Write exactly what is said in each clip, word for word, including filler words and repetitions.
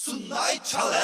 Sunday chale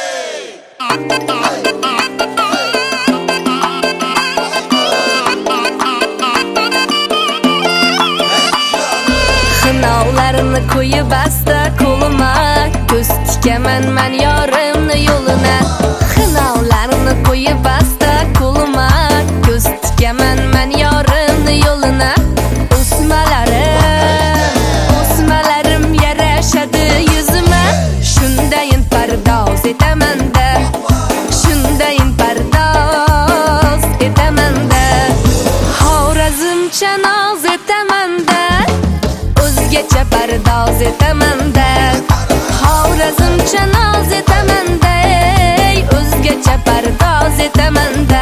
Xınavlarını koyup asta koluma, göz tikaman men yorimni yo'lina. Xınavlarını koyup asta koluma, göz tikaman men yorimni yo'lina. O'smalarim, o'smalarim yarashadi yuzima. Shundayin pardoz etaman-da, shundayin pardoz etaman-da. Xorazmcha noz etaman-da, o'zgacha pardoz etaman-da. Xorazmcha noz etaman-da, o'zgacha pardoz etaman-da.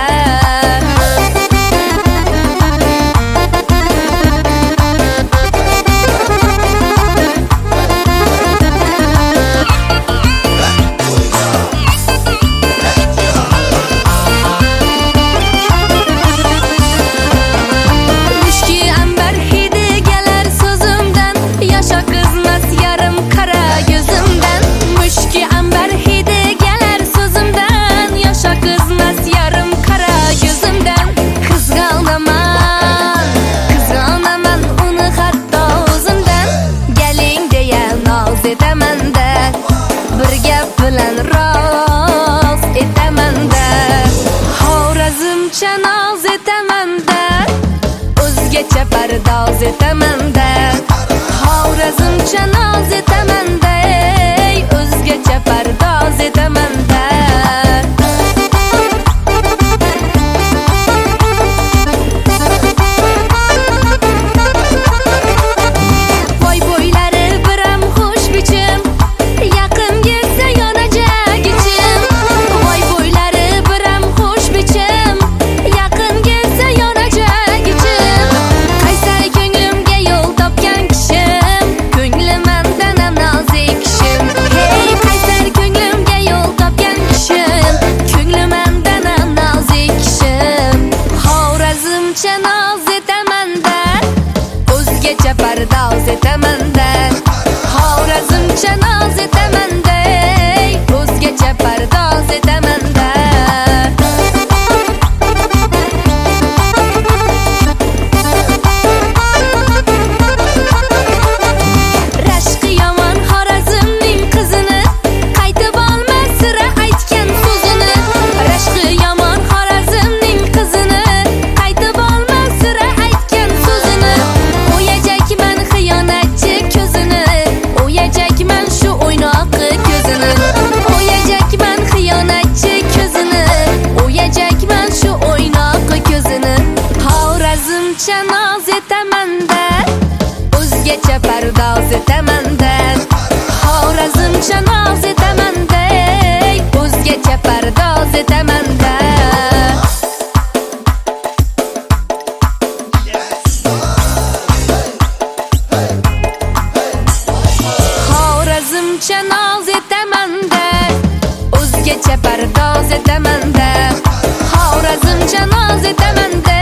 Bir gap bilan rost etaman-da, Xorazmcha noz etaman-da, o'zgacha pardoz etaman-da. Xorazmcha noz etaman-da, o'zgacha pardoz etaman-da. Pardoz etaman-da, Xorazmcha noz etaman-da, o'zgacha pardoz etaman-da. Rashqi yomon Xorazmning qizini, qaytib olmas sira aytgan so'zini. Rashqi yomon Xorazmning qizini, qaytib olmas sira aytgan so'zini. O'yajakman xiyonatchi ko'zini, o'yajakman shu o'ynoqi ko'zini. O'yajakman xiyonatchi ko'zini, o'yajakman shu o'ynoqi ko'zini. Xorazmcha noz etaman-da, o'zgacha pardoz etaman-da. Xorazmcha noz etaman-da, o'zgacha pardoz etaman-da. Xorazmcha noz etaman-da, o'zgacha pardoz etaman-da. Xorazmcha noz etaman-da,